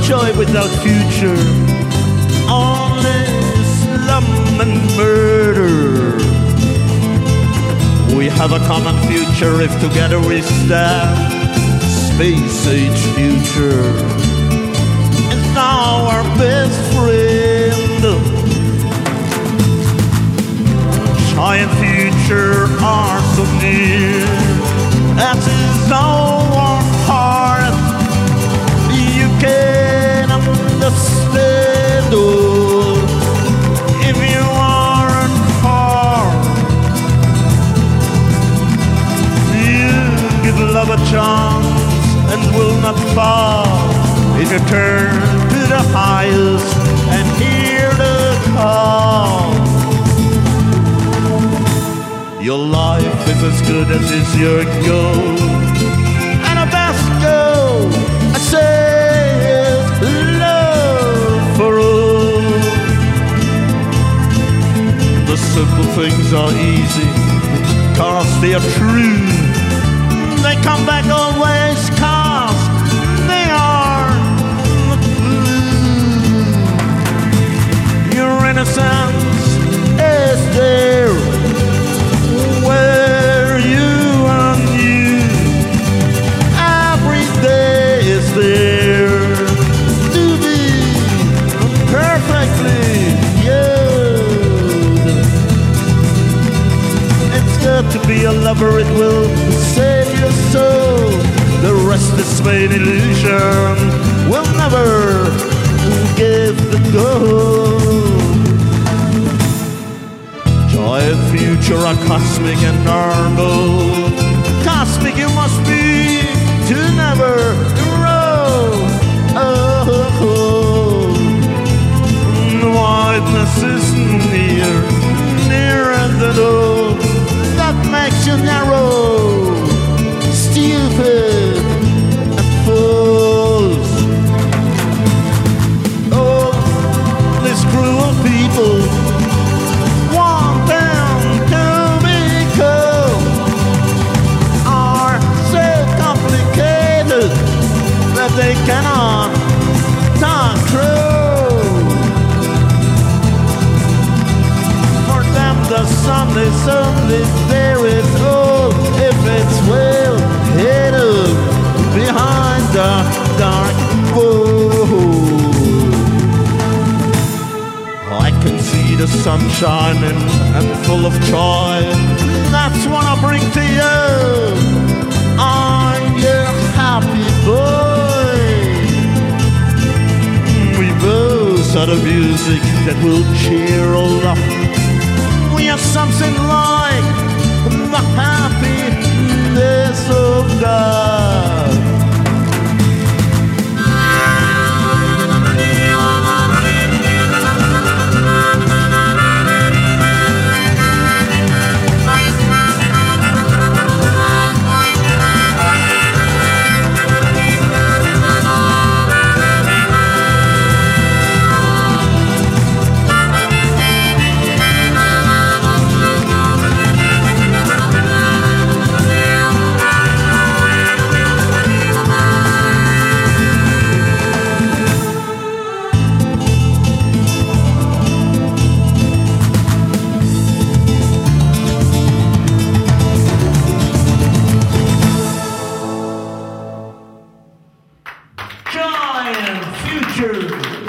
joy without future, only slum and murder. We have a common future if together we stand. Space age future is now our best friend. Giant future are so near, as is our heart. You can understand if you aren't far. You give love a chance and will not fall if you turn to the highest and hear the call. Your life is as good as is your goal, and the best goal, I say, is love for all. The simple things are easy, cause they are true. They come back always, cause they are blue. Your innocence is there, where you and you, every day is there to be perfectly you. It's good to be a lover, it will save your soul. The rest is vain illusion, will never give the goal. Joy and future are cosmic and normal. Cosmic you must be to never grow. Oh, the wideness is near, nearer than all. That makes you narrow, stupid and fools. Oh, these cruel people want them to be cool, are so complicated that they cannot talk true. For them the sun is only there is all if it's well hidden behind the dark wall. I can see the sun shining and full of joy. That's what I bring to you. I'm your happy boy. We both are the music that will cheer all up. We have something like the happiness of God. Giant future.